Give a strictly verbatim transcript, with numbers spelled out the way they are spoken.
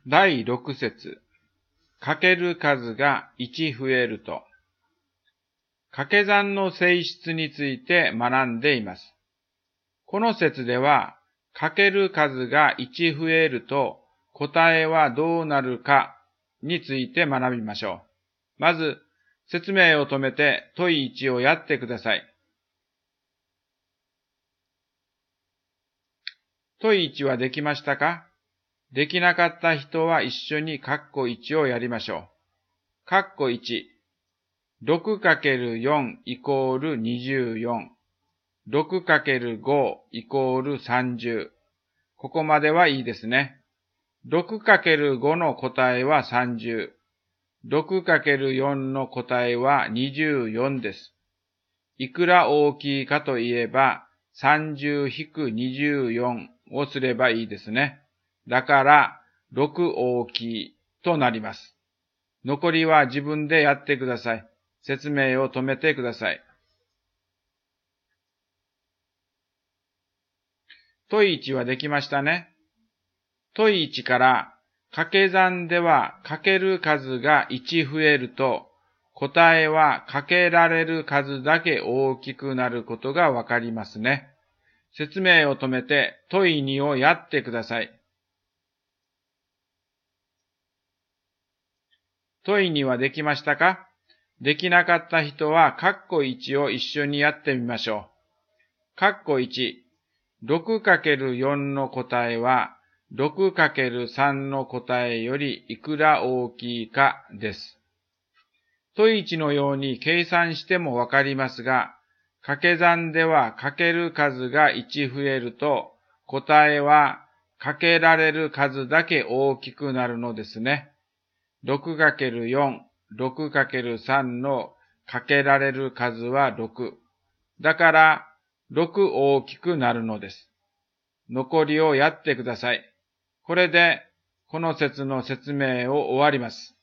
だいろく節。かける数がいち増えると。掛け算の性質について学んでいます。この節では、かける数がいち増えると答えはどうなるかについて学びましょう。まず、説明を止めて問いいちをやってください。問いいちはできましたか？できなかった人は一緒にカッコいちをやりましょう。カッコいち。ろくかけるよん イコールにじゅうよん。ろくかけるご イコールさんじゅう。ここまではいいですね。ろくかけるご の答えはさんじゅう。ろくかけるよん の答えはにじゅうよんです。いくら大きいかといえば さんじゅうひくにじゅうよん をすればいいですね。だからろく大きいとなります。残りは自分でやってください。説明を止めてください。問いいちはできましたね。問いいちから掛け算ではかける数がいち増えると答えはかけられる数だけ大きくなることがわかりますね。説明を止めて問いにをやってください。問いにはできましたか？できなかった人はカッコいちを一緒にやってみましょう。カッコいち。ろくかけるよん の答えはろくかけるさん の答えよりいくら大きいかです。問いいちのように計算してもわかりますが、掛け算ではかける数がいち増えると答えはかけられる数だけ大きくなるのですね。ろくかけるよん、ろくかけるさん のかけられる数はろく。だからろく大きくなるのです。残りをやってください。これでこの節の説明を終わります。